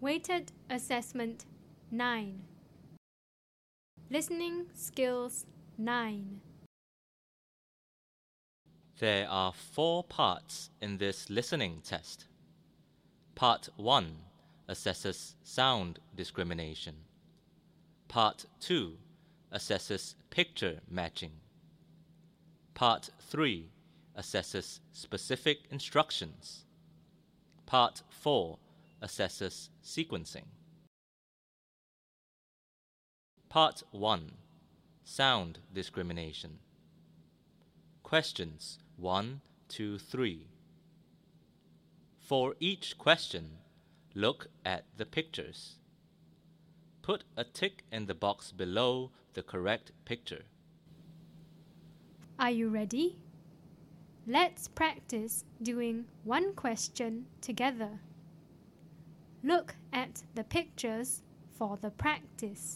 Weighted Assessment 9. Listening Skills 9. There are 4 parts in this listening test. Part 1 assesses sound discrimination. Part 2 assesses picture matching. Part 3 assesses specific instructions. Part 4 assesses sequencing. Part 1 Sound discrimination. Questions 1 to 3. For each question, look at the pictures. Put a tick in the box below the correct picture. Are you ready? Let's practice doing one question together. Look at the pictures for the practice.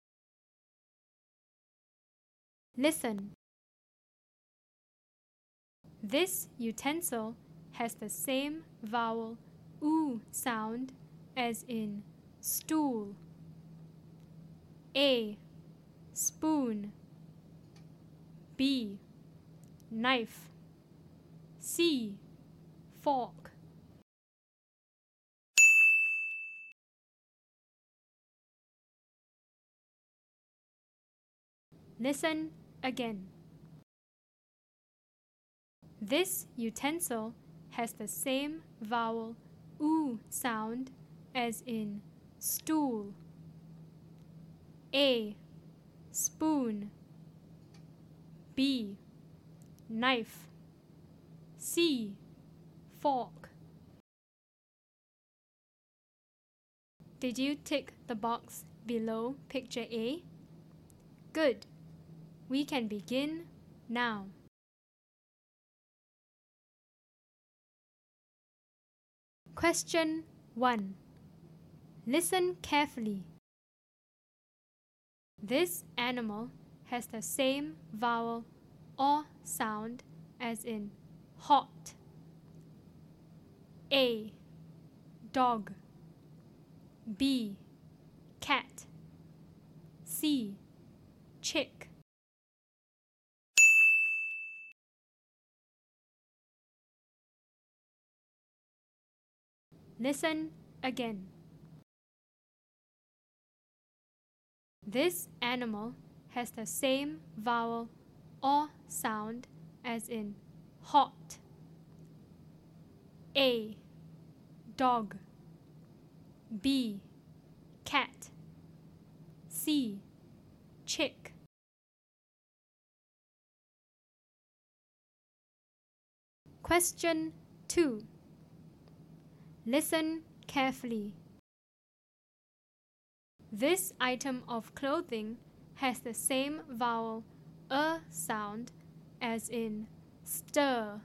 Listen. This utensil has the same vowel oo sound as in stool. A. Spoon. B. Knife. C. Fork. Listen again. This utensil has the same vowel oo sound as in stool. A. Spoon. B. Knife. C. Fork. Did you tick the box below picture A? Good. We can begin now. Question 1. Listen carefully. This animal has the same vowel or sound as in hot. A. Dog. B. Cat. C. Chick. Listen again. This animal has the same vowel or sound as in hot. A. Dog. B. Cat. C. Chick. Question 2. Listen carefully. This item of clothing has the same vowel sound as in stir.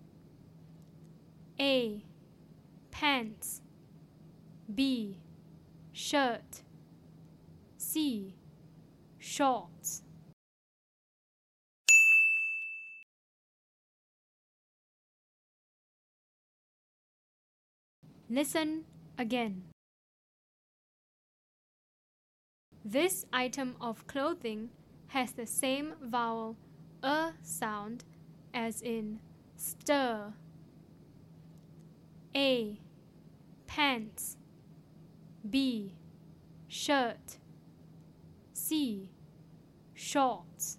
A. Pants. B. Shirt. C. Shorts. Listen again. This item of clothing has the same vowel sound as in stir. A. Pants. B. Shirt. C. Shorts.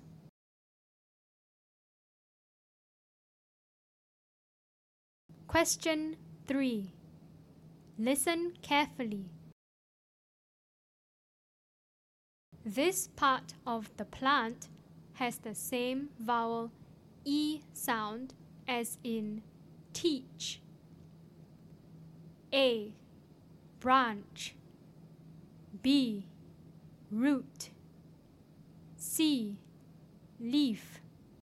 Question 3. Listen carefully. This part of the plant has the same vowel E sound as in teach. A. Branch. B. Root. C. Leaf.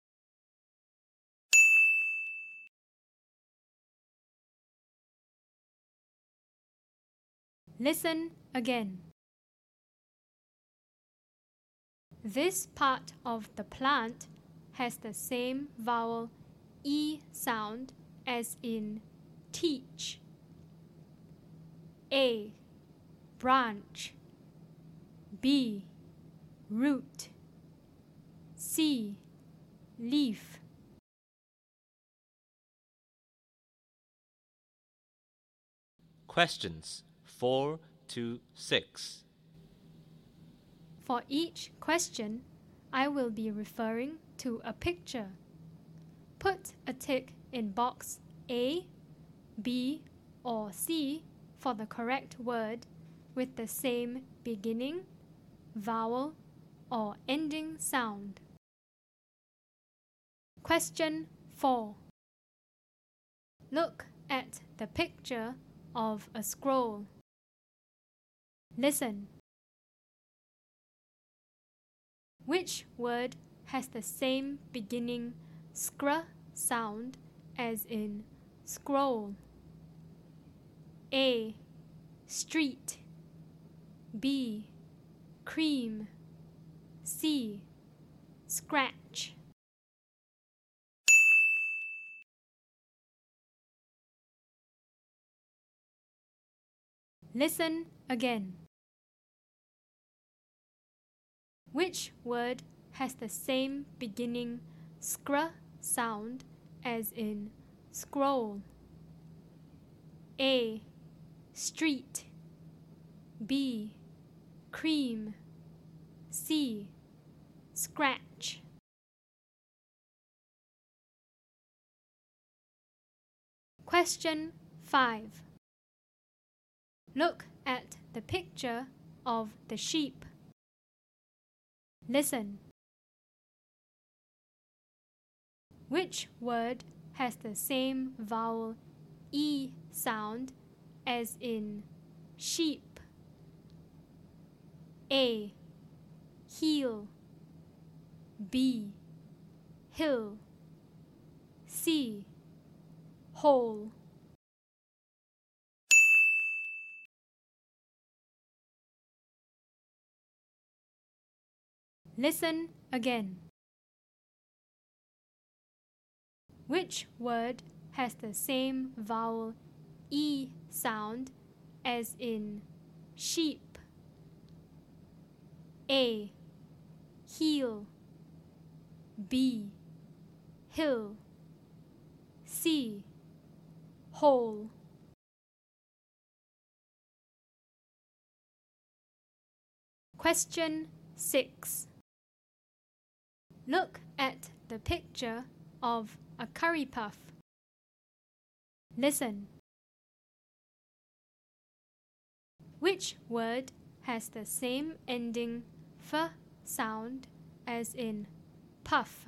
Listen again. This part of the plant has the same vowel E sound as in teach. A. branch. B, root. C, leaf. Questions 4 to 6. For each question, I will be referring to a picture. Put a tick in box A, B, or C for the correct word with the same beginning, vowel, or ending sound. Question 4. Look at the picture of a scroll. Listen. Which word has the same beginning skr sound as in scroll? A, street. B, cream. C, scratch. Listen again. Which word has the same beginning skr sound as in scroll? A, street. B, cream. C, scratch. Question 5. Look at the picture of the sheep. Listen. Which word has the same vowel E sound as in sheep? A, heel. B, hill. C, hole. Listen again. Which word has the same vowel E sound as in sheep? A, heel. B, hill. C, hole. Question 6. Look at the picture of a curry puff. Listen. Which word has the same ending f sound as in puff?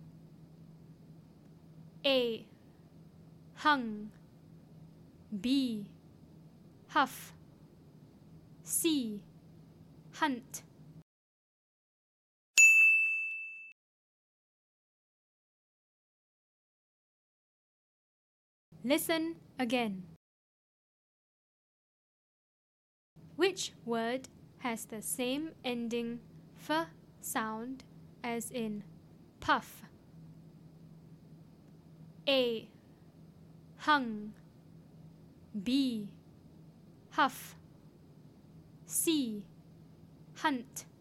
A, hung. B, huff. C, hunt. Listen again. Which word has the same ending f sound as in puff? A, hung. B, huff. C, hunt.